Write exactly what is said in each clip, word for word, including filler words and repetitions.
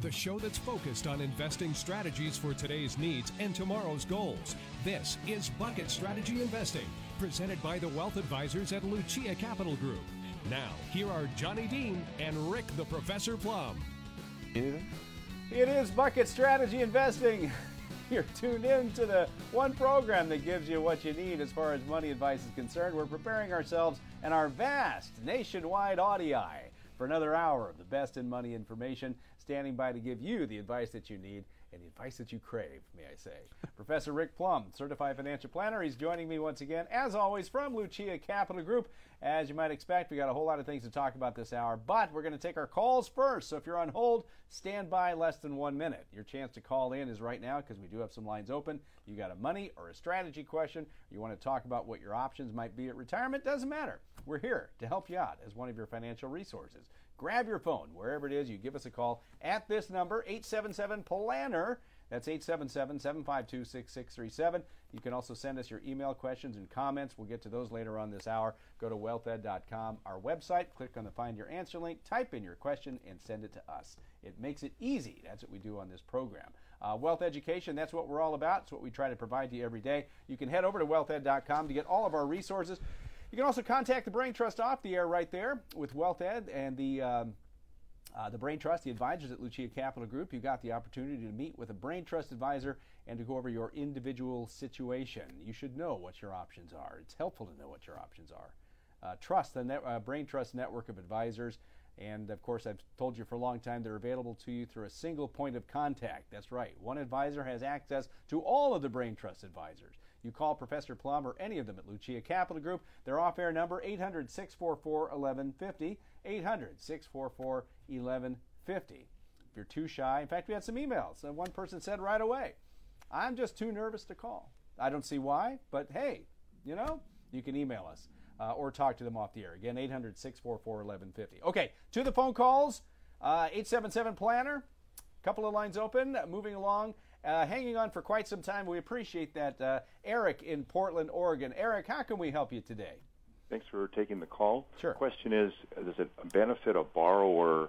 the show that's focused on investing strategies for today's needs and tomorrow's goals. This is Bucket Strategy Investing, presented by the Wealth Advisors at Lucia Capital Group. Now, here are Johnny Dean and Rick the Professor Plum. Anything? It is Bucket Strategy Investing. You're tuned in to the one program that gives you what you need as far as money advice is concerned. We're preparing ourselves and our vast nationwide audience for another hour of the best in money information, standing by to give you the advice that you need and the advice that you crave, may I say. Professor Rick Plum, certified financial planner. He's joining me once again, as always, from Lucia Capital Group. As you might expect, we got a whole lot of things to talk about this hour, but we're going to take our calls first. So if you're on hold, stand by less than one minute. Your chance to call in is right now because we do have some lines open. You got a money or a strategy question, you want to talk about what your options might be at retirement, doesn't matter. We're here to help you out as one of your financial resources. Grab your phone, wherever it is, you give us a call at this number, eight seven seven, PLANNER. That's eight seven seven, seven five two, six six three seven. You can also send us your email questions and comments. We'll get to those later on this hour. Go to wealth ed dot com, our website. Click on the Find Your Answer link. Type in your question and send it to us. It makes it easy. That's what we do on this program. Uh, wealth education, that's what we're all about. It's what we try to provide to you every day. You can head over to wealth ed dot com to get all of our resources. You can also contact the Brain Trust off the air right there with Wealth Ed and the um, uh, the Brain Trust, the advisors at Lucia Capital Group. You got the opportunity to meet with a Brain Trust advisor and to go over your individual situation. You should know what your options are. It's helpful to know what your options are. Uh, Trust, the net, uh, Brain Trust network of advisors. And, of course, I've told you for a long time they're available to you through a single point of contact. That's right. One advisor has access to all of the Brain Trust advisors. You call Professor Plum or any of them at Lucia Capital Group. Their off-air number, eight hundred, six four four, eleven fifty, eight hundred, six four four, eleven fifty. If you're too shy, in fact, we had some emails. And one person said right away, I'm just too nervous to call. I don't see why, but hey, you know, you can email us. Uh, or talk to them off the air. Again, eight hundred, six four four, eleven fifty. Okay, to the phone calls, uh, eight seven seven, PLANNER. Couple of lines open, uh, moving along, uh, hanging on for quite some time. We appreciate that. Uh, Eric in Portland, Oregon. Eric, how can we help you today? Thanks for taking the call. Sure. The question is, does it benefit a borrower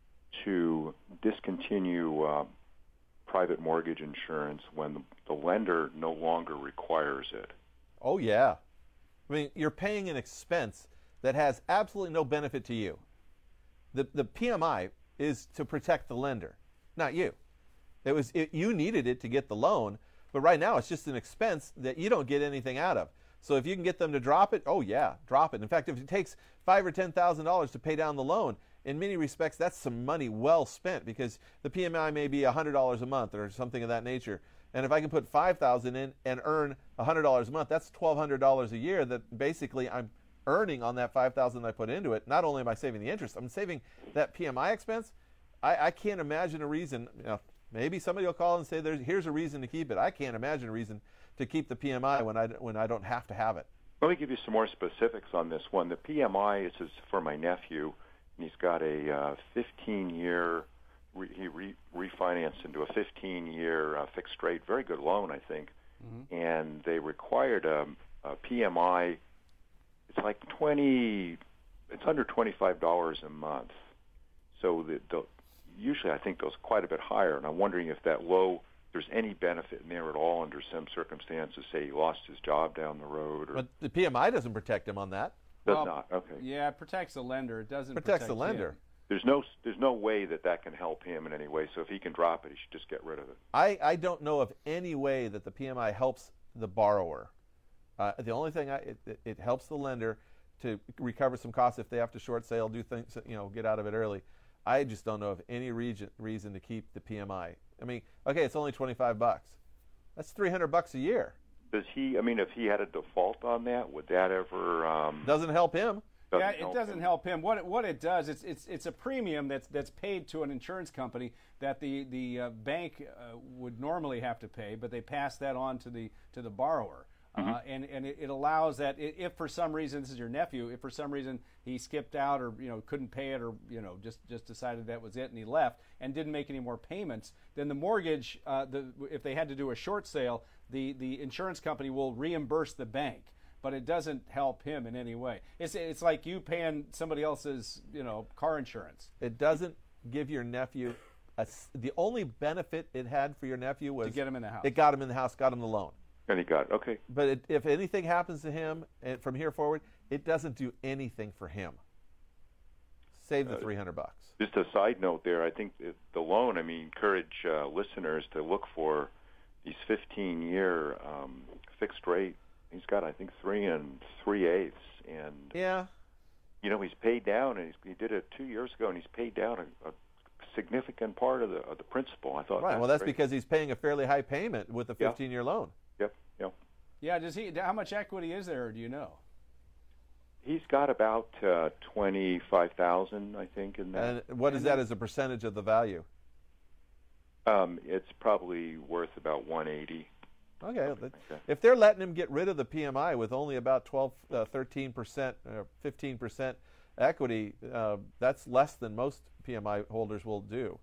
to discontinue uh, private mortgage insurance when the, the lender no longer requires it? Oh, yeah. I mean, you're paying an expense that has absolutely no benefit to you. The the P M I is to protect the lender, not you. It was it, you needed it to get the loan, but right now it's just an expense that you don't get anything out of. So if you can get them to drop it, oh yeah, drop it. In fact, if it takes five or ten thousand dollars to pay down the loan, in many respects that's some money well spent because the P M I may be a hundred dollars a month or something of that nature. And if I can put five thousand dollars in and earn one hundred dollars a month, that's twelve hundred dollars a year that basically I'm earning on that five thousand dollars I put into it. Not only am I saving the interest, I'm saving that P M I expense. I, I can't imagine a reason. You know, maybe somebody will call and say, "There's here's a reason to keep it." I can't imagine a reason to keep the P M I when I, when I don't have to have it. Let me give you some more specifics on this one. The P M I is for my nephew, and he's got a uh, fifteen-year Re, he re, refinanced into a fifteen-year uh, fixed-rate, very good loan, I think, mm-hmm. and they required a, a P M I. It's like twenty. It's under twenty-five dollars a month. So the, the, usually, I think goes quite a bit higher. And I'm wondering if that low, there's any benefit in there at all under some circumstances. Say he lost his job down the road, or but the P M I doesn't protect him on that. Does well, not. Okay. Yeah, it protects the lender. It doesn't protects protect the lender. him. There's no there's no way that that can help him in any way. So if he can drop it, he should just get rid of it. I, I don't know of any way that the P M I helps the borrower. Uh, the only thing I, it, it helps the lender to recover some costs if they have to short sale, do things, you know, get out of it early. I just don't know of any reason reason to keep the P M I. I mean, okay, it's only twenty-five bucks. That's three hundred bucks a year. Does he? I mean, if he had a default on that, would that ever? Um, Doesn't help him. Yeah, it doesn't help him. What it, what it does, it's it's it's a premium that's that's paid to an insurance company that the the uh, bank uh, would normally have to pay, but they pass that on to the to the borrower. Mm-hmm. Uh, and and it, it allows that if for some reason, this is your nephew, if for some reason he skipped out or you know couldn't pay it or you know just, just decided that was it and he left and didn't make any more payments, then the mortgage, uh, the if they had to do a short sale, the the insurance company will reimburse the bank. But it doesn't help him in any way. It's it's like you paying somebody else's, you know, car insurance. It doesn't give your nephew a s the only benefit it had for your nephew was To get him in the house. It got him in the house, got him the loan. And he got, okay. But it, if anything happens to him and from here forward, it doesn't do anything for him. Save the Uh, three hundred bucks. Just a side note there, I think it- the loan, I mean, encourage uh, listeners to look for these fifteen-year um, fixed rate. He's got, I think, three and three-eighths. And, Yeah. you know, he's paid down, and he's, he did it two years ago, and he's paid down a, a significant part of the of the principal. I thought, Right. Well, that's great. because he's paying a fairly high payment with a Yeah. fifteen-year loan. Yep, yep. Yeah, does he? How much equity is there? Do you know? He's got about uh, twenty-five thousand, I think, in that. And what is And that then- as a percentage of the value? Um, it's probably worth about one eighty. Okay. that- like that. If they're letting him get rid of the P M I with only about twelve, uh, thirteen percent, or fifteen percent equity, uh, that's less than most P M I holders will do.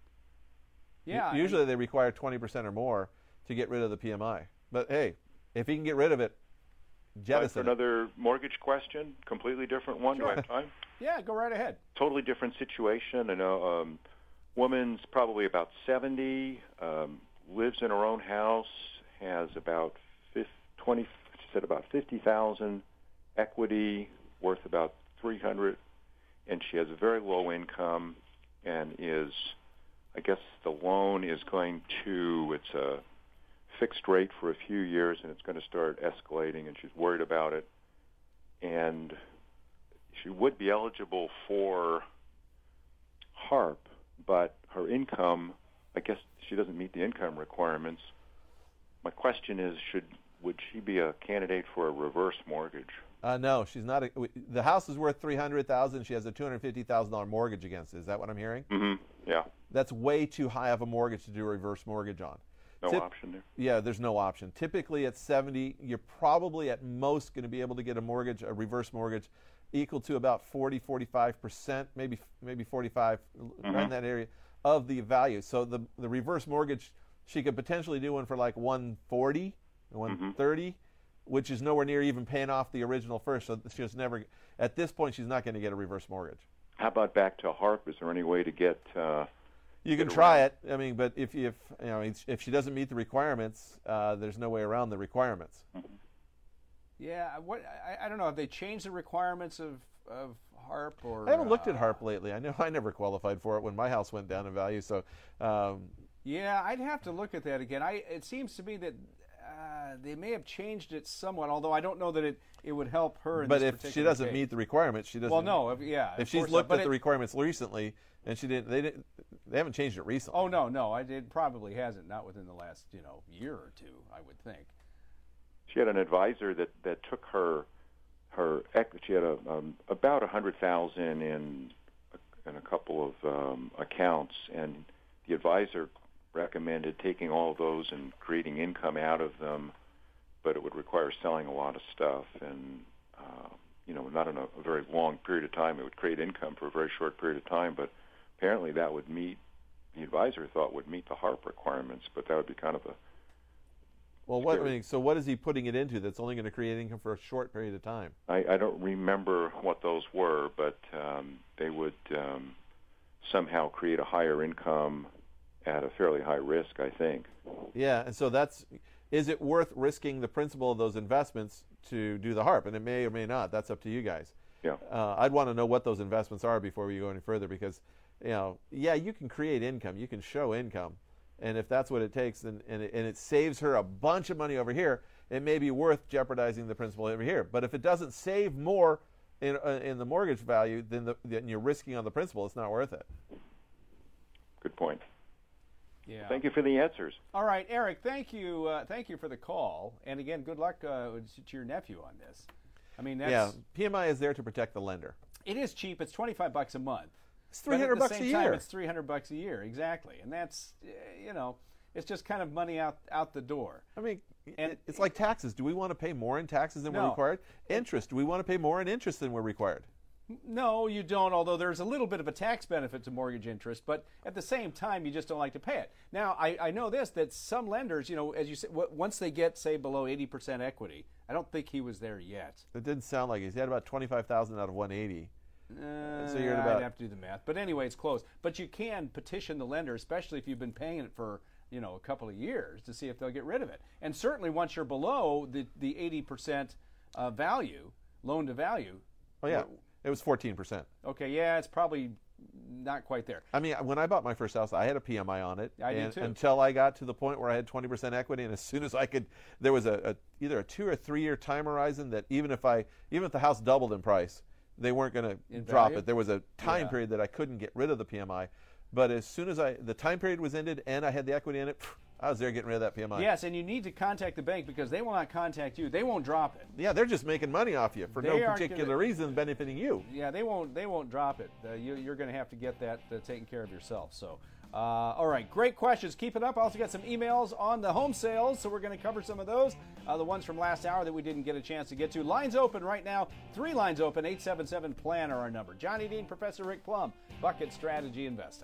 U- Yeah. Usually they require twenty percent or more to get rid of the P M I. But hey, if he can get rid of it, Time for jettison it. another mortgage question, completely different one. Do I have time? Yeah, go right ahead. Totally different situation. I know um, woman's probably about seventy, um, lives in her own house, has about fifty, twenty, she said about fifty thousand equity, worth about three hundred, and she has a very low income, and is, I guess the loan is going to, it's a fixed rate for a few years, and it's going to start escalating, and she's worried about it, and she would be eligible for HARP, but her income, I guess she doesn't meet the income requirements. My question is, should would she be a candidate for a reverse mortgage? Uh, no, she's not. A, w- the house is worth three hundred thousand dollars. She has a two hundred fifty thousand dollars mortgage against it. Is that what I'm hearing? Mm-hmm. Yeah. That's way too high of a mortgage to do a reverse mortgage on. No Tip- option there. Yeah, there's no option. Typically at seventy, you're probably at most going to be able to get a mortgage, a reverse mortgage, equal to about forty, forty-five percent, maybe maybe forty-five, Mm-hmm. around that area of the value. So the the reverse mortgage, she could potentially do one for like one forty, one thirty, which is nowhere near even paying off the original first. So she's never, at this point, she's not going to get a reverse mortgage. How about back to HARP? Is there any way to get? Uh, You can Get try around. it. I mean, but if if you know if she doesn't meet the requirements, uh, there's no way around the requirements. Yeah, what I, I don't know. Have they changed the requirements of of HARP or? I haven't looked at uh, HARP lately. I know I never qualified for it when my house went down in value. So, um, Yeah, I'd have to look at that again. I it seems to me that uh, they may have changed it somewhat, although I don't know that it, it would help her. In but this if she particular doesn't case. meet the requirements, she doesn't. well, no, if, yeah. If of she's course not. looked But at the it- requirements recently and she didn't, they didn't, they haven't changed it recently. Oh no, no, I did probably hasn't. Not within the last you know year or two, I would think. She had an advisor that, that took her her ec- she had a, um, about a hundred thousand in a, in a couple of um, accounts, and the advisor recommended taking all of those and creating income out of them, but it would require selling a lot of stuff, and uh, you know, not in a, a very long period of time. It would create income for a very short period of time, but apparently that would meet, the advisor thought would meet the HARP requirements, but that would be kind of a Well, what I Scary. mean, so what is he putting it into that's only going to create income for a short period of time? I, I don't remember what those were, but um, they would um, somehow create a higher income at a fairly high risk, I think. Yeah, and so that's, is it worth risking the principal of those investments to do the HARP? And it may or may not. That's up to you guys. Yeah. Uh, I'd want to know what those investments are before we go any further because, you know, yeah, you can create income, you can show income, and if that's what it takes, then and it, and it saves her a bunch of money over here, it may be worth jeopardizing the principal over here. But if it doesn't save more in uh, in the mortgage value than the than you're risking on the principal, it's not worth it. Good point. Yeah. Thank you for the answers. All right, Eric. Thank you. Uh, thank you for the call. And again, good luck uh, to your nephew on this. I mean, that's, Yeah, P M I is there to protect the lender. it is cheap. It's twenty-five bucks a month. It's three hundred But at bucks the a same time, year. it's three hundred bucks a year, exactly. And that's, uh, you know, it's just kind of money out out the door. I mean, And- it, it's like taxes. Do we want to pay more in taxes than we're No. required? Interest. Do we want to pay more in interest than we're required? No, you don't, although there's a little bit of a tax benefit to mortgage interest, but at the same time, you just don't like to pay it. Now, I, I know this, that some lenders, you know, as you said, w- once they get, say, below eighty percent equity, I don't think he was there yet. It didn't sound like it. He had about twenty-five thousand out of one eighty. Uh, so you're at about. I'd have to do the math, but anyway, it's close. But you can petition the lender, especially if you've been paying it for you know a couple of years, to see if they'll get rid of it. And certainly, once you're below the the eighty percent uh, value, loan to value. Oh yeah, it was fourteen percent. Okay, yeah, it's probably not quite there. I mean, when I bought my first house, I had a P M I on it. I and, did too. Until I got to the point where I had twenty percent equity, and as soon as I could, there was a, a either a two or three year time horizon that even if I even if the house doubled in price, they weren't going to drop value? it. There was a time Yeah. period that I couldn't get rid of the P M I, but as soon as I the time period was ended and I had the equity in it, I was there getting rid of that P M I. Yes, and you need to contact the bank because they will not contact you. They won't drop it. Yeah, they're just making money off you for They no aren't particular gonna- reason benefiting you. Yeah, they won't. They won't drop it. Uh, you, you're going to have to get that uh, taken care of yourself. So, uh, all right, great questions. Keep it up. I also got some emails on the home sales, so we're going to cover some of those. Uh, the ones from last hour that we didn't get a chance to get to. Lines open right now. Three lines open. eight seven seven plan are our number. Johnny Dean, Professor Rick Plum, Bucket Strategy Investing.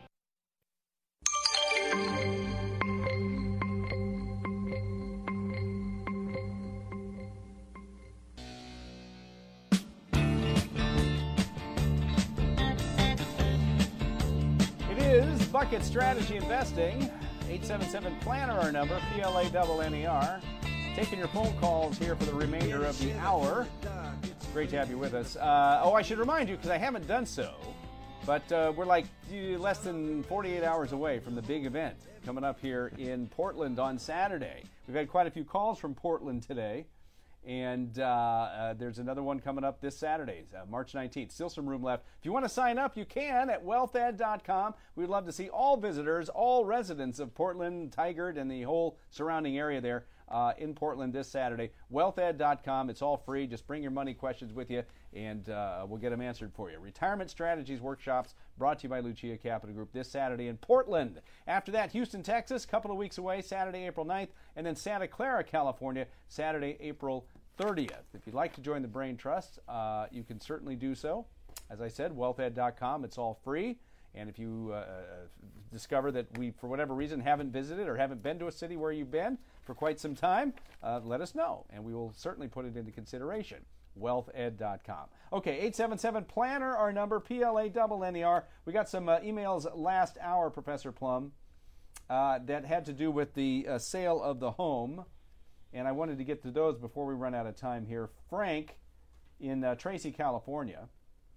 Bucket Strategy Investing, eight seven seven plan are our number, P L A N N E R. Taking your phone calls here for the remainder of the hour. Great to have you with us. Uh, oh, I should remind you, because I haven't done so, but uh, we're like uh, less than forty-eight hours away from the big event coming up here in Portland on Saturday. We've had quite a few calls from Portland today. And uh, uh, there's another one coming up this Saturday, uh, March nineteenth. Still some room left. If you want to sign up, you can at wealth ed dot com. We'd love to see all visitors, all residents of Portland, Tigard, and the whole surrounding area there uh, in Portland this Saturday. wealth ed dot com. It's all free. Just bring your money questions with you, and uh, we'll get them answered for you. Retirement Strategies Workshops brought to you by Lucia Capital Group this Saturday in Portland. After that, Houston, Texas, a couple of weeks away, Saturday, April ninth, and then Santa Clara, California, Saturday, April thirtieth. If you'd like to join the Brain Trust, uh, you can certainly do so. As I said, wealth ed dot com. It's all free. And if you uh, discover that we, for whatever reason, haven't visited or haven't been to a city where you've been for quite some time, uh, let us know, and we will certainly put it into consideration. wealth ed dot com. Okay, eight seven seven planner, our number, P L A N N E R. We got some uh, emails last hour, Professor Plum, uh, that had to do with the uh, sale of the home. And I wanted to get to those before we run out of time here. Frank in uh, Tracy, California,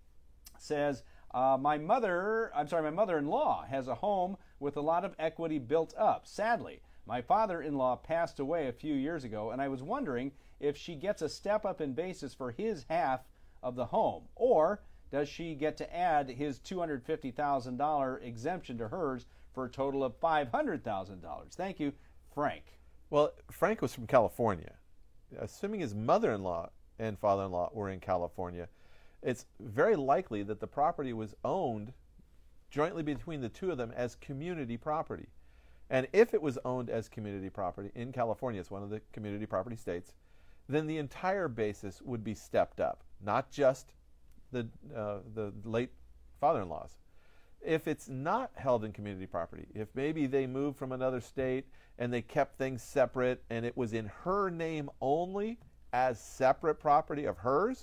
says, uh, my mother, I'm sorry, my mother-in-law has a home with a lot of equity built up. Sadly, my father-in-law passed away a few years ago, and I was wondering if she gets a step up in basis for his half of the home, or does she get to add his two hundred fifty thousand dollars exemption to hers for a total of five hundred thousand dollars? Thank you, Frank. Well, Frank was from California. Assuming his mother-in-law and father-in-law were in California, it's very likely that the property was owned jointly between the two of them as community property. And if it was owned as community property in California, it's one of the community property states, then the entire basis would be stepped up, not just the, uh, the late father-in-law's. If it's not held in community property, if maybe they moved from another state and they kept things separate and it was in her name only as separate property of hers,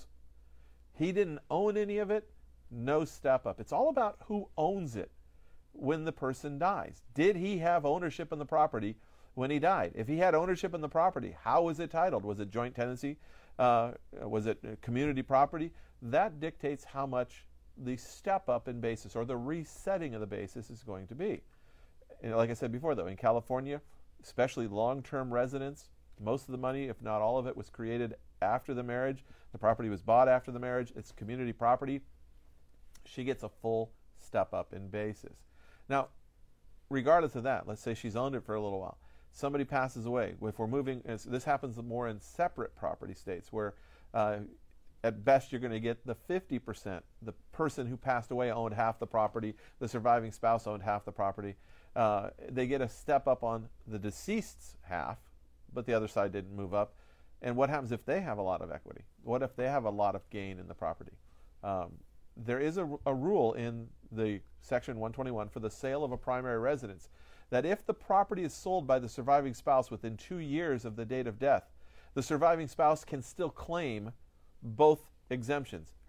he didn't own any of it, no step up. It's all about who owns it when the person dies. Did he have ownership in the property when he died? If he had ownership in the property, how was it titled? Was it joint tenancy? Uh, was it community property? That dictates how much the step up in basis or the resetting of the basis is going to be. And like I said before, though, in California, especially long-term residents, most of the money, if not all of it, was created after the marriage. The property was bought after the marriage. It's community property. She gets a full step up in basis. Now, regardless of that, let's say she's owned it for a little while. Somebody passes away. If we're moving, this happens more in separate property states where uh, at best you're going to get the fifty percent. The person who passed away owned half the property. The surviving spouse owned half the property. Uh, they get a step up on the deceased's half, but the other side didn't move up. And what happens if they have a lot of equity? What if they have a lot of gain in the property? Um, there is a, a rule in the section one twenty-one for the sale of a primary residence that if the property is sold by the surviving spouse within two years of the date of death, the surviving spouse can still claim both exemptions,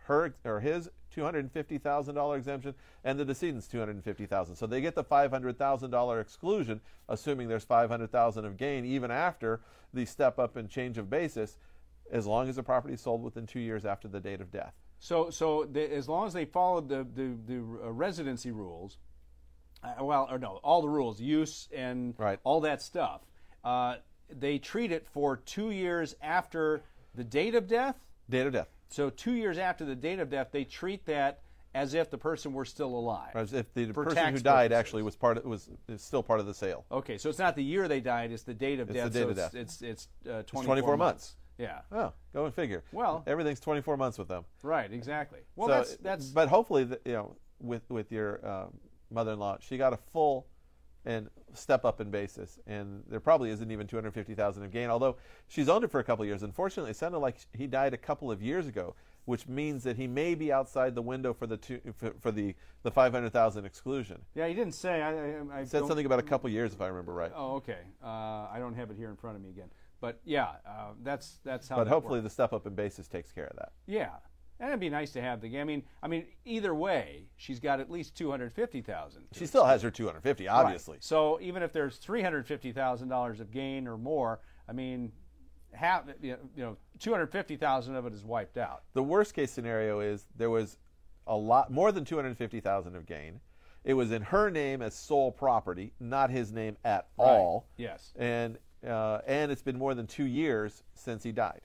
her or his two hundred fifty thousand dollars exemption and the decedent's two hundred fifty thousand dollars. So they get the five hundred thousand dollars exclusion, assuming there's five hundred thousand dollars of gain even after the step up and change of basis, as long as the property is sold within two years after the date of death. So, so the, as long as they followed the the, the uh, residency rules, uh, well, or no, all the rules, use and right. all that stuff, uh, they treat it for two years after the date of death. Date of death. So, two years after the date of death, they treat that as if the person were still alive. As if the for person who died purposes. actually was part of, was is still part of the sale. Okay, so it's not the year they died; it's the date of it's death. The date so of it's, death. It's it's, uh, twenty-four, it's twenty-four months. months. Yeah. Oh, go and figure. Well, everything's twenty-four months with them. Right. Exactly. Well, so, that's that's. But hopefully, the, you know, with with your um, mother-in-law, she got a full and step up in basis, and there probably isn't even two hundred fifty thousand dollars of gain. Although she's owned it for a couple of years. Unfortunately, it sounded like he died a couple of years ago, which means that he may be outside the window for the two, for, for the the five hundred thousand dollars exclusion. Yeah, he didn't say. I, I, I said something about a couple of years, if I remember right. Oh, okay. Uh, I don't have it here in front of me again. But yeah, uh, that's that's how. But that hopefully, works. the step up in basis takes care of that. Yeah, and it'd be nice to have the. I mean, I mean, either way, she's got at least two hundred fifty thousand. She still has her two hundred fifty, obviously. Right. So even if there's three hundred fifty thousand dollars of gain or more, I mean, half you know, two hundred fifty thousand of it is wiped out. The worst case scenario is there was a lot more than two hundred fifty thousand of gain. It was in her name as sole property, not his name at right. all. Yes. And uh, and it's been more than two years since he died.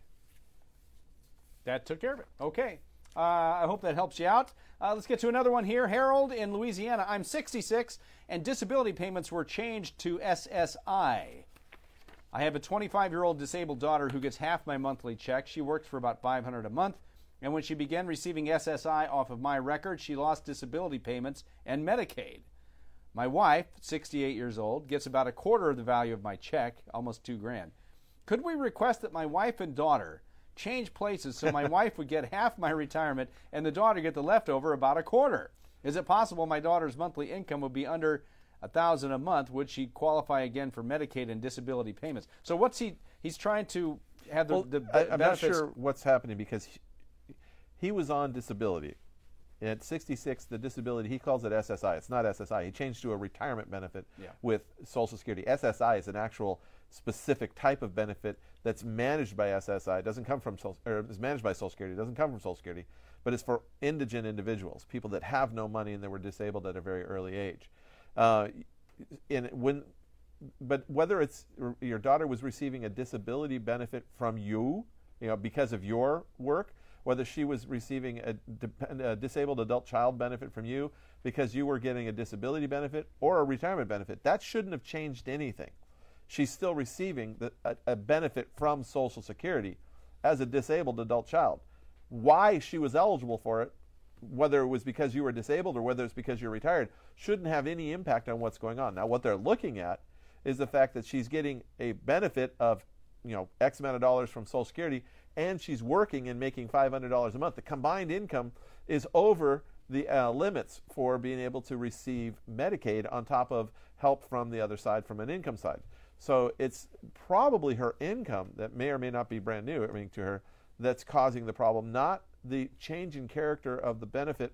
That took care of it. Okay. Uh, I hope that helps you out. Uh, let's get to another one here. Harold in Louisiana. I'm sixty-six, and disability payments were changed to S S I. I have a twenty-five-year-old disabled daughter who gets half my monthly check. She works for about five hundred dollars a month, and when she began receiving S S I off of my record, she lost disability payments and Medicaid. My wife, sixty-eight years old, gets about a quarter of the value of my check, almost two grand. Could we request that my wife and daughter change places so my wife would get half my retirement and the daughter get the leftover, about a quarter? Is it possible my daughter's monthly income would be under a thousand a month? Would she qualify again for Medicaid and disability payments? So what's he? He's trying to have the, well, the I, I'm benefits. not sure what's happening because he, he was on disability. At sixty-six, the disability, he calls it S S I. It's not S S I. He changed to a retirement benefit yeah. with Social Security. S S I is an actual specific type of benefit that's managed by S S I. It doesn't come from Social, or is managed by Social Security. It doesn't come from Social Security, but it's for indigent individuals, people that have no money and that were disabled at a very early age. Uh, in when, but whether it's your daughter was receiving a disability benefit from you, you know, because of your work, whether she was receiving a, a disabled adult child benefit from you because you were getting a disability benefit or a retirement benefit, that shouldn't have changed anything. She's still receiving the, a, a benefit from Social Security as a disabled adult child. Why she was eligible for it, whether it was because you were disabled or whether it's because you're retired, shouldn't have any impact on what's going on. Now, what they're looking at is the fact that she's getting a benefit of, you know, X amount of dollars from Social Security, and she's working and making five hundred dollars a month. The combined income is over the uh, limits for being able to receive Medicaid on top of help from the other side, from an income side. So it's probably her income that may or may not be brand new, I mean, to her, that's causing the problem, not the change in character of the benefit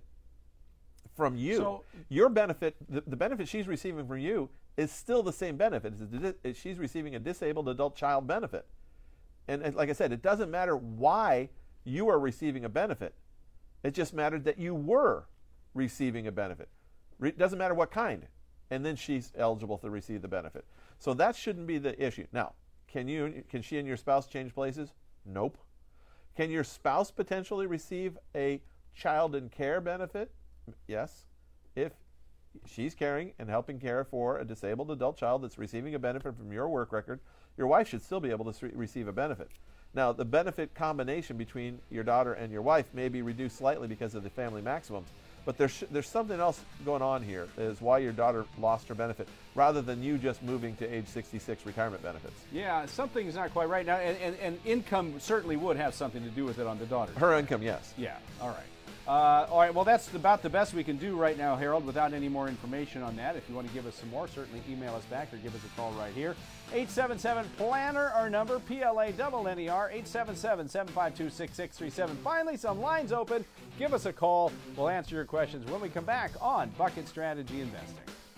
from you. So, your benefit, the, the benefit she's receiving from you is still the same benefit. It's a, she's receiving a disabled adult child benefit. And, and like I said, it doesn't matter why you are receiving a benefit. It just mattered that you were receiving a benefit. It doesn't matter what kind. And then she's eligible to receive the benefit. So that shouldn't be the issue. Now, can you, can she and your spouse change places? Nope. Can your spouse potentially receive a child in care benefit? Yes. If she's caring and helping care for a disabled adult child that's receiving a benefit from your work record, your wife should still be able to receive a benefit. Now, the benefit combination between your daughter and your wife may be reduced slightly because of the family maximums, but there's, there's something else going on here is why your daughter lost her benefit, rather than you just moving to age sixty-six retirement benefits. Yeah, something's not quite right now, and, and, and income certainly would have something to do with it on the daughter. Her income, yes. Yeah, all right. Uh, all right, well, that's about the best we can do right now, Harold, without any more information on that. If you want to give us some more, certainly email us back or give us a call right here. eight seven seven, planner, our number, P L A N N E R, eight seven seven, seven five two, six six three seven. Finally, some lines open. Give us a call. We'll answer your questions when we come back on Bucket Strategy Investing.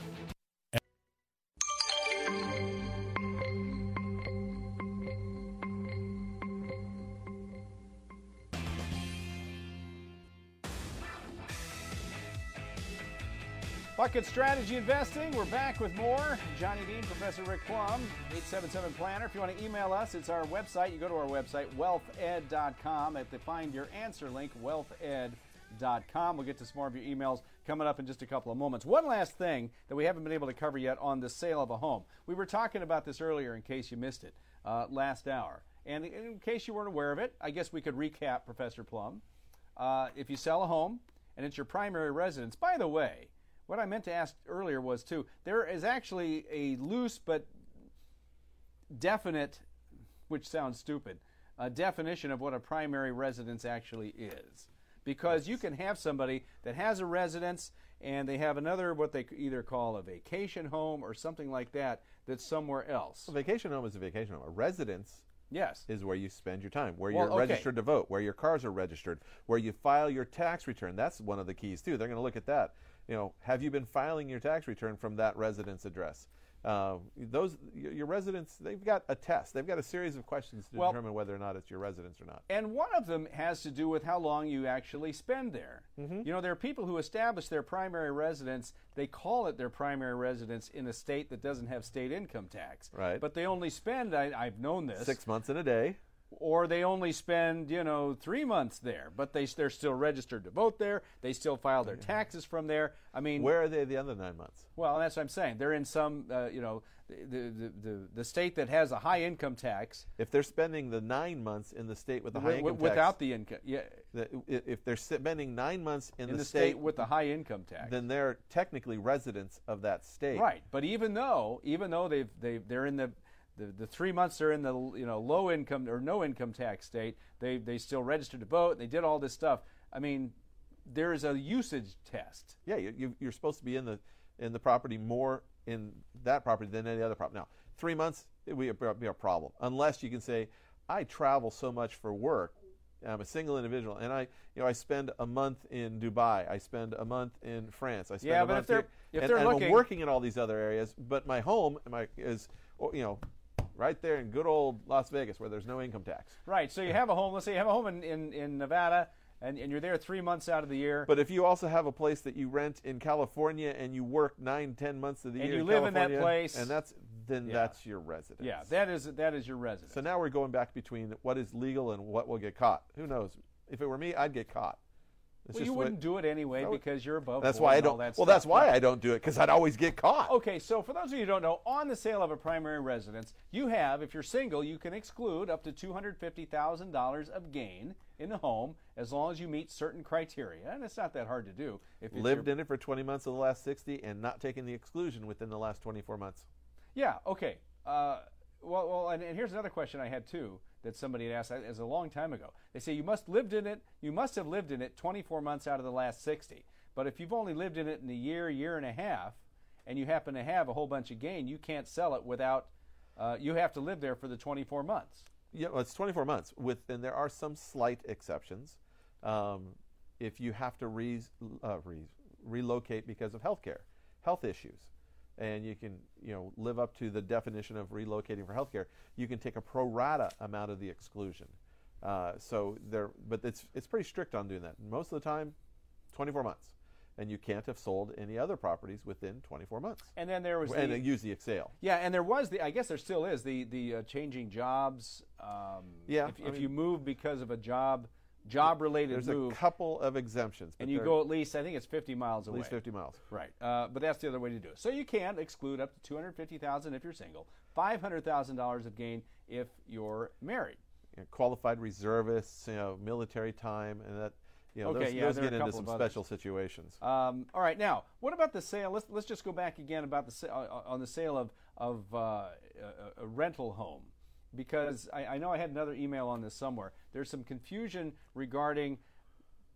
Bucket Strategy Investing, we're back with more. Johnny Dean, Professor Rick Plum, eight seven seven planner. If you want to email us, it's our website. You go to our website, wealth ed dot com. At the Find Your Answer link, wealth ed dot com. We'll get to some more of your emails coming up in just a couple of moments. One last thing that we haven't been able to cover yet on the sale of a home. We were talking about this earlier in case you missed it uh, last hour. And in case you weren't aware of it, I guess we could recap, Professor Plum. Uh, if you sell a home and it's your primary residence, by the way, what I meant to ask earlier was, too, there is actually a loose but definite, which sounds stupid, a definition of what a primary residence actually is. Because you can have somebody that has a residence and they have another, what they either call a vacation home or something like that, that's somewhere else. A vacation home is a vacation home. A residence yes. is where you spend your time, where Well, you're okay. registered to vote, where your cars are registered, where you file your tax return. That's one of the keys, too. They're going to look at that. You know, have you been filing your tax return from that residence address? Uh, those your residents, they've got a test. They've got a series of questions to Well, determine whether or not it's your residence or not. And one of them has to do with how long you actually spend there. Mm-hmm. You know, there are people who establish their primary residence, they call it their primary residence in a state that doesn't have state income tax. Right. But they only spend, I, I've known this. Six months in a day. Or they only spend, you know, three months there, but they, they're still registered to vote there. They still file their taxes from there. I mean, where are they the other nine months? Well, that's what I'm saying. They're in some, uh, you know, the, the the the state that has a high income tax. If they're spending the nine months in the state with the high w- income without tax, the income, yeah, the, if they're spending nine months in, in the, the state, state with the high income tax, then they're technically residents of that state. right? But even though, even though they've they they're in the The, the three months they're in the you know low income or no income tax state, they they still registered to vote. They did all this stuff. I mean, there is a usage test. Yeah, you, you, you're supposed to be in the in the property more in that property than any other property. Now, three months it would be a problem unless you can say, I travel so much for work. I'm a single individual, and I you know I spend a month in Dubai. I spend a month in France. I spend yeah, a but month if they're here, if and, they're and looking, I'm working in all these other areas, but my home my is you know. right there in good old Las Vegas where there's no income tax. Right, so you have a home, let's say you have a home in, in, in Nevada, and, and you're there three months out of the year. But if you also have a place that you rent in California and you work nine, ten months of the and year you in live in that California, place, and that's then yeah. that's your residence. Yeah, that is that is your residence. So now we're going back between what is legal and what will get caught. Who knows? If it were me, I'd get caught. It's well, just you wouldn't what, do it anyway would, because you're above That's board why I and don't. all that well, stuff. that's why I don't do it, because I'd always get caught. Okay, so for those of you who don't know, on the sale of a primary residence, you have, if you're single, you can exclude up to two hundred fifty thousand dollars of gain in the home as long as you meet certain criteria, and it's not that hard to do. If it's Lived your, in it for twenty months of the last sixty and not taking the exclusion within the last twenty-four months. Yeah, okay. Uh, well, well, and, and here's another question I had too that somebody had asked as a long time ago. They say you must lived in it. You must have lived in it twenty-four months out of the last sixty. But if you've only lived in it in a year, year and a half, and you happen to have a whole bunch of gain, you can't sell it without. Uh, you have to live there for the twenty-four months. Yeah, well, it's twenty-four months. With and there are some slight exceptions. Um, if you have to re, uh, re, relocate because of health care, health issues, and you can you know live up to the definition of relocating for health care, you can take a pro rata amount of the exclusion. Uh, so there, but it's it's pretty strict on doing that. Most of the time, twenty-four months, and you can't have sold any other properties within twenty-four months. And then there was and the, uh, use the sale. Yeah, and there was the. I guess there still is the the uh, changing jobs. Um, Yeah, If, I if mean, you move because of a job job related There's move, a couple of exemptions, but and you they're go at least I think it's fifty miles at away. least fifty miles. Right, uh, but that's the other way to do it. So you can exclude up to two hundred fifty thousand dollars if you're single, five hundred thousand dollars of gain if you're married. You know, qualified reservists, you know, military time, and that you know Okay, those, yeah, those there are get a into couple some of others. special situations. Um, all right, now what about the sale? Let's let's just go back again about the sa- uh, on the sale of of uh, a, a rental home, because I, I know I had another email on this somewhere. There's some confusion regarding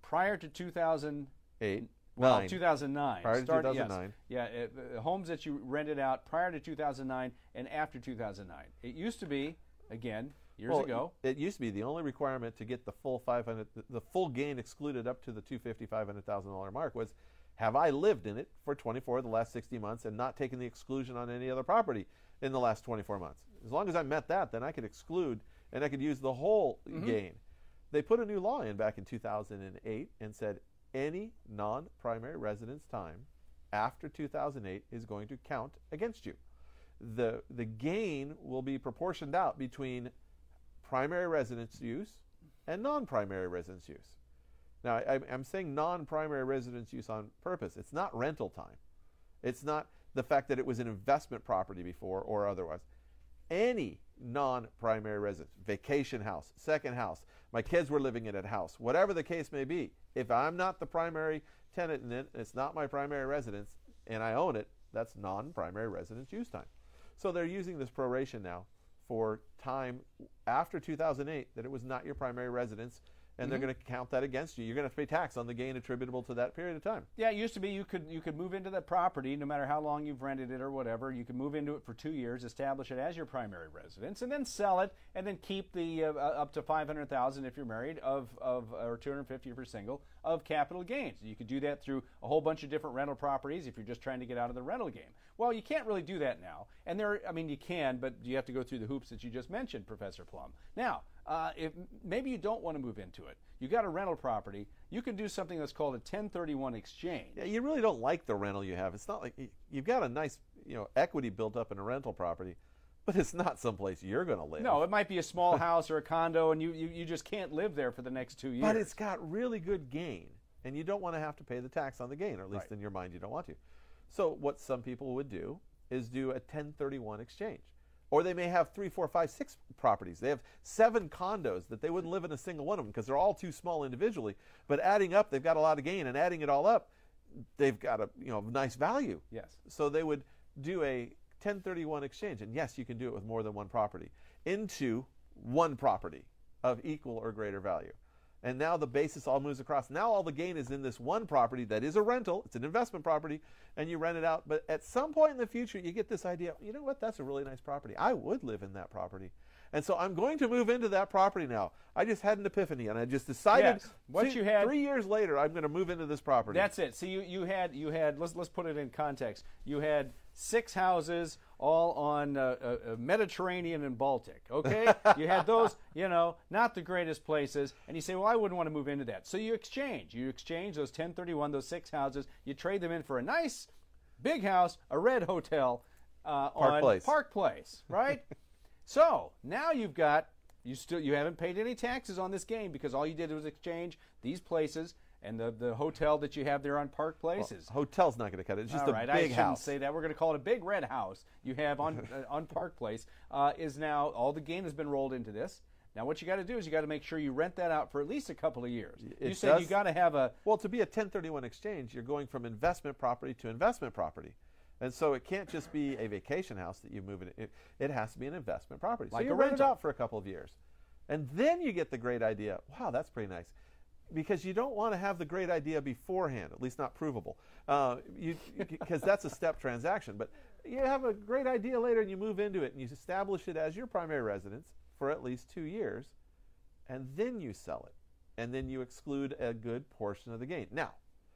prior to two thousand Eight. Well, Nine. two thousand nine. Prior to Start- two thousand nine. Yes. Yeah, uh, uh, homes that you rented out prior to two thousand nine and after two thousand nine. It used to be, again, years well, ago. It used to be the only requirement to get the full five hundred, the full gain excluded up to the two fifty, five hundred thousand dollar mark was, have I lived in it for twenty-four of the last sixty months and not taken the exclusion on any other property in the last twenty-four months? As long as I met that, then I could exclude and I could use the whole Mm-hmm. gain. They put a new law in back in two thousand eight and said any non-primary residence time after two thousand eight is going to count against you. The, the gain will be proportioned out between primary residence use and non-primary residence use. Now, I, I'm saying non-primary residence use on purpose. It's not rental time. It's not the fact that it was an investment property before or otherwise. Any non-primary residence, vacation house, second house, my kids were living in that house, whatever the case may be, if I'm not the primary tenant in it, it's not my primary residence, and I own it, that's non-primary residence use time. So they're using this proration now for time after two thousand eight that it was not your primary residence, and they're going to count that against you. You're going to have to pay tax on the gain attributable to that period of time. Yeah, it used to be you could you could move into that property no matter how long you've rented it or whatever. You could move into it for two years, establish it as your primary residence, and then sell it, and then keep the uh, up to five hundred thousand if you're married of of or two hundred fifty if you're single of capital gains. You could do that through a whole bunch of different rental properties if you're just trying to get out of the rental game. Well, you can't really do that now, and there I mean you can, but you have to go through the hoops that you just mentioned, Professor Plum. Now, uh, if maybe you don't want to move into it. You got a rental property, you can do something that's called a ten thirty-one exchange. Yeah, you really don't like the rental you have. It's not like you- you've got a nice, you know, equity built up in a rental property, but it's not someplace you're going to live. No, it might be a small house or a condo, and you, you, you just can't live there for the next two years. But it's got really good gain, and you don't want to have to pay the tax on the gain, or at least Right. in your mind you don't want to. So what some people would do is do a ten thirty-one exchange. Or they may have three, four, five, six properties. They have seven condos that they wouldn't live in a single one of them because they're all too small individually. But adding up, they've got a lot of gain, and adding it all up, they've got a you know nice value. Yes. So they would do a ten thirty-one exchange, and yes, you can do it with more than one property, into one property of equal or greater value. And now the basis all moves across. Now all the gain is in this one property that is a rental. It's an investment property, and you rent it out. But at some point in the future, you get this idea, you know what, that's a really nice property. I would live in that property. And so I'm going to move into that property now. I just had an epiphany, and I just decided Yes. What see, you had- three years later, I'm going to move into this property. That's it. So you, you had you had let's let's put it in context. You had six houses all on uh, uh, uh, Mediterranean and Baltic. Okay, you had those, you know, not the greatest places, and you say, well, I wouldn't want to move into that. So you exchange. You exchange those ten thirty-one, those six houses. You trade them in for a nice big house, a red hotel uh, Park on Place. Park Place, right? So now you've got you still you haven't paid any taxes on this gain because all you did was exchange these places. And the, the hotel that you have there on Park Place is Hotel's not going to cut it. It's just all a right, big I shouldn't house. say that. We're going to call it a big red house you have on uh, on Park Place. Uh, is now all the gain has been rolled into this. Now what you got to do is you got to make sure you rent that out for at least a couple of years. It you said you does- got to have a Well, to be a ten thirty-one exchange, you're going from investment property to investment property. And so it can't just be a vacation house that you move in. It, it has to be an investment property. Like so you a rent it rental. out for a couple of years. And then you get the great idea, wow, that's pretty nice. Because you don't want to have the great idea beforehand, at least not provable, uh, because that's a step transaction. But you have a great idea later and you move into it and you establish it as your primary residence for at least two years, and then you sell it. And then you exclude a good portion of the gain. Now,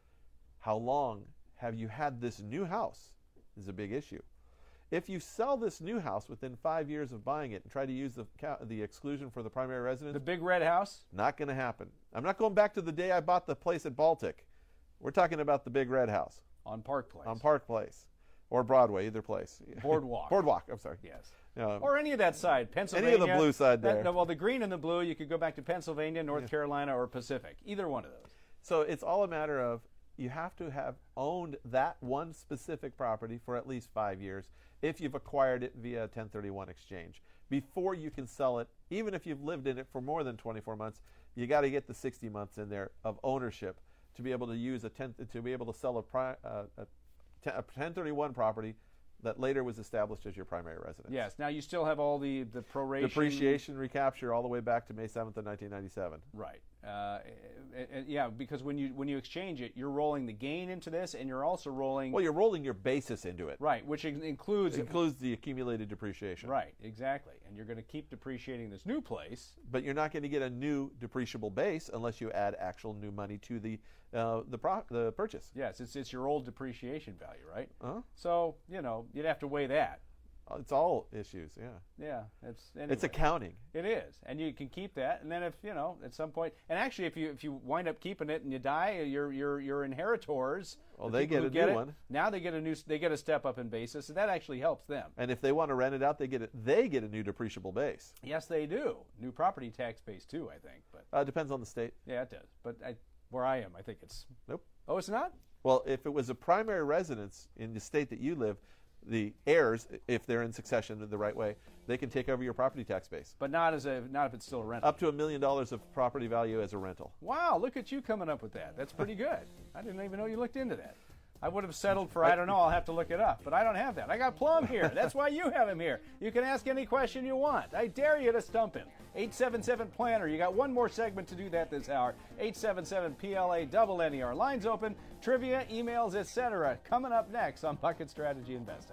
how long have you had this new house is a big issue. If you sell this new house within five years of buying it and try to use the, the exclusion for the primary residence, the big red house. not going to happen. I'm not going back to the day I bought the place at Baltic. We're talking about the big red house On Park Place. on Park Place or Broadway, either place. Boardwalk. Boardwalk, I'm sorry. Yes. Um, Or any of that side, Pennsylvania. Any of the blue side That- there. no, well, the green and the blue, you could go back to Pennsylvania, North Carolina, or Pacific. Either one of those. So it's all a matter of you have to have owned that one specific property for at least five years if you've acquired it via a ten thirty-one exchange. Before you can sell it, even if you've lived in it for more than twenty-four months, you got to get the sixty months in there of ownership to be able to use a ten, to be able to sell a, pri, uh, a, ten, a ten thirty-one property that later was established as your primary residence. Yes. Now you still have all the the proration. Depreciation recapture all the way back to May seventh of nineteen ninety-seven. Right. Uh, and, and, yeah, because when you when you exchange it, you're rolling the gain into this, and you're also rolling. Well, you're rolling your basis into it. Right, which in- includes it includes the accumulated depreciation. Right, exactly, and you're going to keep depreciating this new place. But you're not going to get a new depreciable base unless you add actual new money to the uh, the pro- the purchase. Yes, it's it's your old depreciation value, right? Uh-huh. So you know you'd have to weigh that. It's all issues, yeah. Yeah, it's anyway. It's accounting. It is, and you can keep that, and then if you know at some point, and actually if you if you wind up keeping it and you die, your your your inheritors, well, the they get a get new it, one. Now they get a new they get a step up in basis, and that actually helps them. And if they want to rent it out, they get it. They get a new depreciable base. Yes, they do. New property tax base too, I think. But uh, depends on the state. Yeah, it does. But I, where I am, I think it's nope. Oh, it's not. Well, if it was a primary residence in the state that you live, the heirs, if they're in succession the right way, they can take over your property tax base. But not as a not if it's still a rental. Up to a million dollars of property value as a rental. Wow, look at you coming up with that. That's pretty good. I didn't even know you looked into that. I would have settled for I don't know. I'll have to look it up, but I don't have that. I got Plum here. That's why you have him here. You can ask any question you want. I dare you to stump him. eight seven seven planner. You got one more segment to do that this hour. eight seven seven P L A double N E R. Lines open, trivia, emails, et cetera. Coming up next on Bucket Strategy Investing.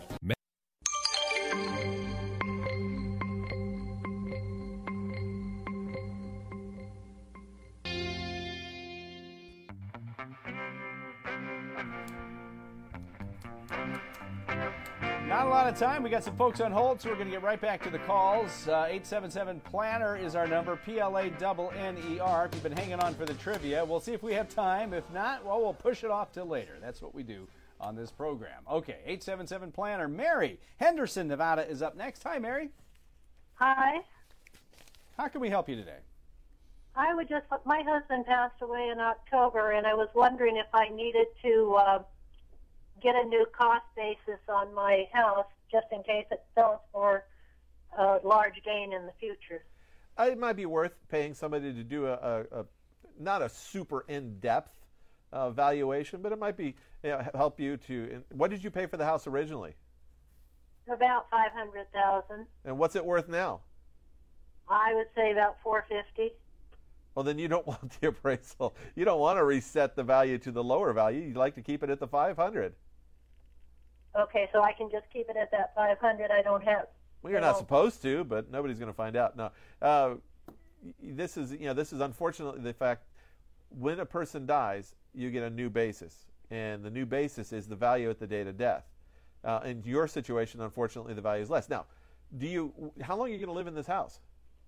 Not a lot of time. We got some folks on hold, so we're going to get right back to the calls. Uh, eight seven seven planner is our number, P L A double N E R. If you've been hanging on for the trivia, we'll see if we have time. If not, well, we'll push it off till later. That's what we do on this program. Okay, eight seven seven planner. Mary Henderson, Nevada is up next. Hi, Mary. Hi. How can we help you today? I would just, my husband passed away in October, and I was wondering if I needed to uh, get a new cost basis on my house just in case it sells for a large gain in the future. It might be worth paying somebody to do a, a, a not a super in-depth uh, valuation, but it might be you know, help you to. What did you pay for the house originally? About five hundred thousand dollars. And what's it worth now? I would say about four hundred fifty thousand dollars. Well, then you don't want the appraisal. You don't want to reset the value to the lower value. You'd like to keep it at the five hundred. Okay, so I can just keep it at that five hundred. I don't have. Well, you're not supposed to, but nobody's going to find out. No, uh, this is you know this is unfortunately the fact. When a person dies, you get a new basis, and the new basis is the value at the date of death. Uh, in your situation, unfortunately, the value is less. Now, do you? How long are you going to live in this house?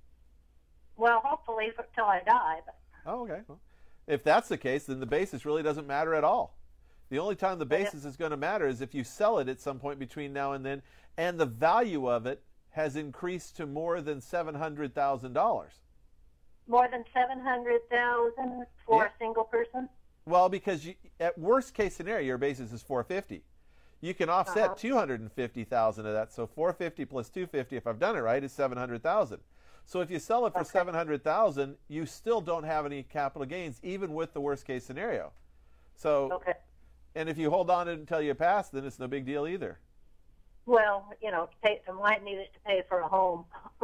Well, hopefully until I die. But. Oh, okay. Well, if that's the case, then the basis really doesn't matter at all. The only time the basis is going to matter is if you sell it at some point between now and then, and the value of it has increased to more than seven hundred thousand dollars. More than seven hundred thousand dollars for yeah. a single person? Well, because you, at worst case scenario, your basis is four hundred fifty thousand dollars. You can offset uh-huh. two hundred fifty thousand dollars of that, so four hundred fifty thousand dollars plus two hundred fifty thousand dollars, if I've done it right, is seven hundred thousand dollars. So if you sell it for okay. seven hundred thousand dollars, you still don't have any capital gains, even with the worst case scenario. So, okay. And if you hold on to it until you pass, then it's no big deal either. Well, you know, pay, I might need it to pay for a home.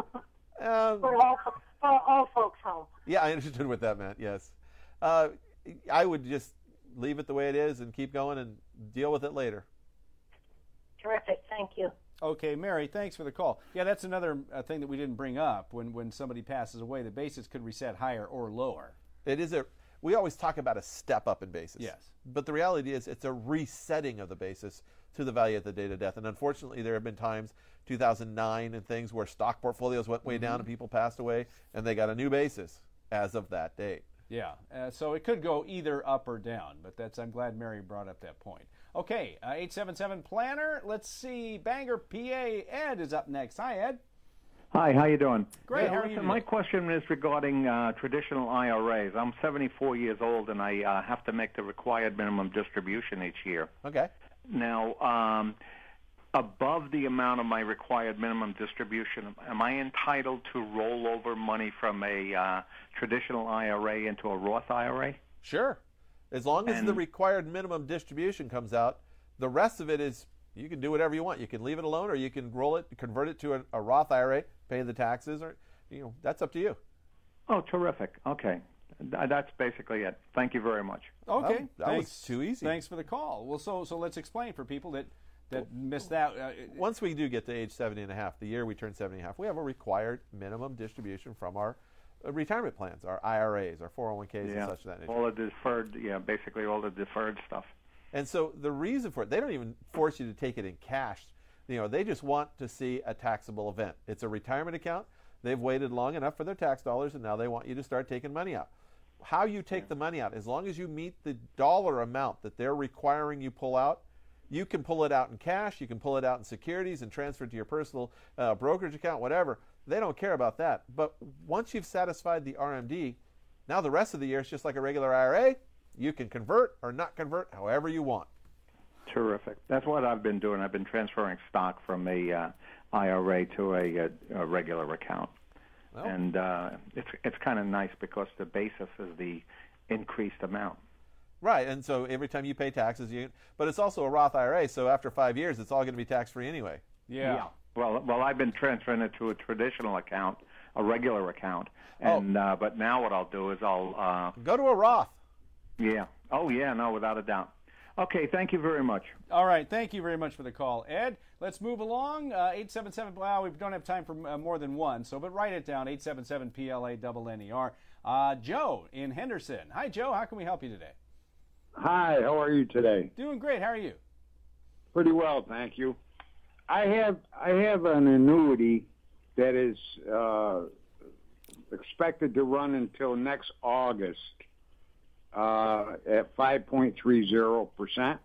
um, for all, for all folks' home. Yeah, I understood what that meant, yes. Uh, I would just leave it the way it is and keep going and deal with it later. Terrific, thank you. Okay, Mary, thanks for the call. Yeah, that's another uh, thing that we didn't bring up. When when somebody passes away, the basis could reset higher or lower. It is a. We always talk about a step up in basis. Yes. But the reality is, it's a resetting of the basis to the value at the date of death. And unfortunately, there have been times, two thousand nine and things, where stock portfolios went way mm-hmm. down and people passed away, and they got a new basis as of that date. Yeah. Uh, so it could go either up or down. But that's. I'm glad Mary brought up that point. Okay, uh, eight seven seven planner. Let's see. Bangor, P A. Ed is up next. Hi, Ed. Hi, how you doing? Great. Yeah, how are listen, you my question is regarding uh, traditional I R As. I'm seventy-four years old, and I uh, have to make the required minimum distribution each year. Okay. Now, um, above the amount of my required minimum distribution, am I entitled to roll over money from a uh, traditional I R A into a Roth I R A? Sure. As long as and, the required minimum distribution comes out, the rest of it is, you can do whatever you want. You can leave it alone, or you can roll it, convert it to a, a Roth I R A, pay the taxes, or, you know, that's up to you. Oh, terrific. Okay. Th- That's basically it. Thank you very much. Okay, That, that thanks. was too easy. Thanks for the call. Well, so so let's explain for people that that missed that. Uh, Once we do get to age seventy and a half, the year we turn seventy and a half, we have a required minimum distribution from our uh, retirement plans, our I R As, our four oh one Ks, and such of that nature. all the deferred, yeah, basically all the deferred stuff. And so the reason for it, they don't even force you to take it in cash. You know, they just want to see a taxable event. It's a retirement account. They've waited long enough for their tax dollars, and now they want you to start taking money out. How you take the money out, as long as you meet the dollar amount that they're requiring you pull out, you can pull it out in cash, you can pull it out in securities and transfer it to your personal uh, brokerage account, whatever. They don't care about that. But once you've satisfied the R M D, now the rest of the year is just like a regular I R A. You can convert or not convert however you want. Terrific. That's what I've been doing. I've been transferring stock from a uh, I R A to a, a, a regular account. Well, and uh, it's it's kind of nice because the basis is the increased amount. Right, and so every time you pay taxes, you. But it's also a Roth I R A, so after five years, it's all going to be tax-free anyway. yeah. Well, well, I've been transferring it to a traditional account, a regular account, and Oh. uh, but now what I'll do is I'll uh, Go to a Roth. yeah. Oh yeah, no, without a doubt. Okay, thank you very much. All right, thank you very much for the call, Ed. Let's move along. Uh, eight seven seven. Well, we don't have time for uh, more than one, so but write it down. eight seven seven P L A N N E R. Uh, Joe in Henderson. Hi, Joe. How can we help you today? Hi, how are you today? Doing great. How are you? Pretty well, thank you. I have I have an annuity that is uh, expected to run until next August uh, at five point three zero percent,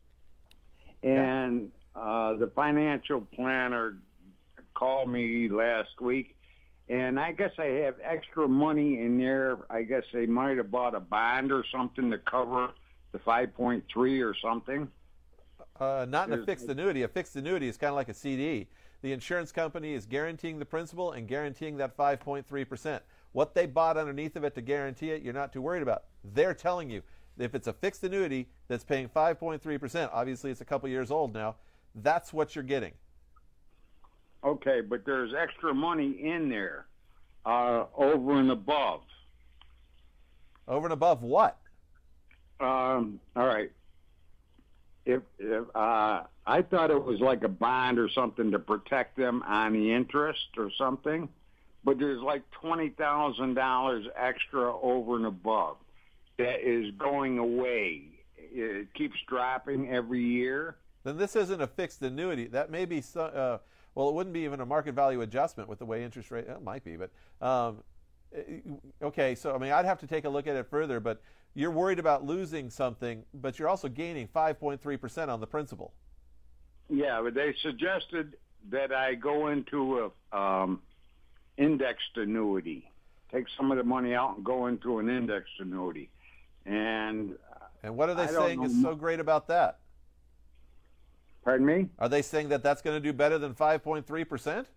and uh, the financial planner called me last week, and I guess I have extra money in there. I guess they might have bought a bond or something to cover the five point three or something. Uh, not in a There's- fixed annuity. A fixed annuity is kind of like a C D. The insurance company is guaranteeing the principal and guaranteeing that five point three percent. What they bought underneath of it to guarantee it, you're not too worried about. They're telling you if it's a fixed annuity that's paying five point three percent, obviously it's a couple years old now, that's what you're getting. Okay, but there's extra money in there uh, over and above. Over and above what? Um, all right. If, if uh, I thought it was like a bond or something to protect them on the interest or something, but there's like twenty thousand dollars extra over and above that is going away. It keeps dropping every year. Then this isn't a fixed annuity. That may be, so, uh, well, it wouldn't be even a market value adjustment with the way interest rate, it might be, but, um, okay, so, I mean, I'd have to take a look at it further, but you're worried about losing something, but you're also gaining five point three percent on the principal. Yeah, but they suggested that I go into a um, indexed annuity, take some of the money out and go into an indexed annuity. And And what are they I don't saying is know. so great about that? Pardon me? Are they saying that that's going to do better than five point three percent?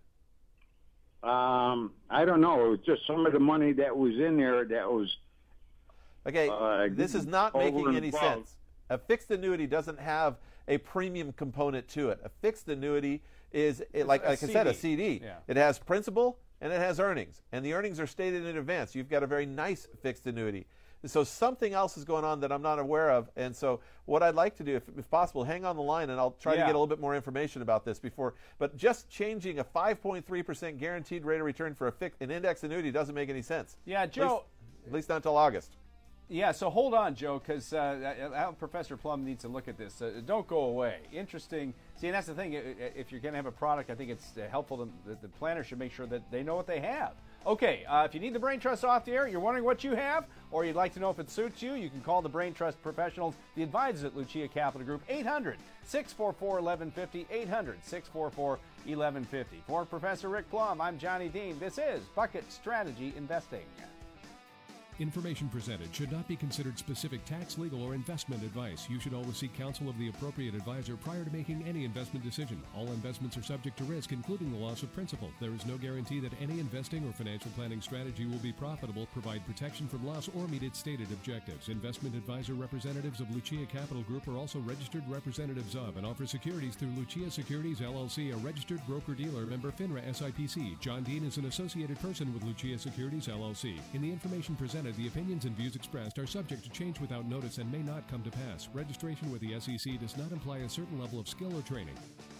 Um, I don't know. It was just some of the money that was in there that was. Okay, Uh, this is not over making and any above. sense. A fixed annuity doesn't have a premium component to it. A fixed annuity is, it, like, a like I said, a C D. C D. Yeah. It has principal and it has earnings. And the earnings are stated in advance. You've got a very nice fixed annuity. So something else is going on that I'm not aware of. And so what I'd like to do, if, if possible, hang on the line and I'll try Yeah. to get a little bit more information about this before. But just changing a five point three percent guaranteed rate of return for a fixed, an index annuity doesn't make any sense. Yeah, At least- Joe. At least not until August. Yeah, so hold on, Joe, because uh, uh, Professor Plum needs to look at this. Uh, don't go away. Interesting. See, and that's the thing. If you're going to have a product, I think it's uh, helpful to, that the planner should make sure that they know what they have. Okay, uh, if you need the Brain Trust off the air, you're wondering what you have, or you'd like to know if it suits you, you can call the Brain Trust professionals, the advisors at Lucia Capital Group, eight hundred, six four four, eleven fifty, eight hundred, six four four, eleven fifty. For Professor Rick Plum, I'm Johnny Dean. This is Bucket Strategy Investing. Information presented should not be considered specific tax, legal, or investment advice. You should always seek counsel of the appropriate advisor prior to making any investment decision. All investments are subject to risk, including the loss of principal. There is no guarantee that any investing or financial planning strategy will be profitable, provide protection from loss, or meet its stated objectives. Investment advisor representatives of Lucia Capital Group are also registered representatives of and offer securities through Lucia Securities, L L C, a registered broker-dealer, member FINRA S I P C. John Dean is an associated person with Lucia Securities, L L C. In the information presented, that the opinions and views expressed are subject to change without notice and may not come to pass. Registration with the S E C does not imply a certain level of skill or training.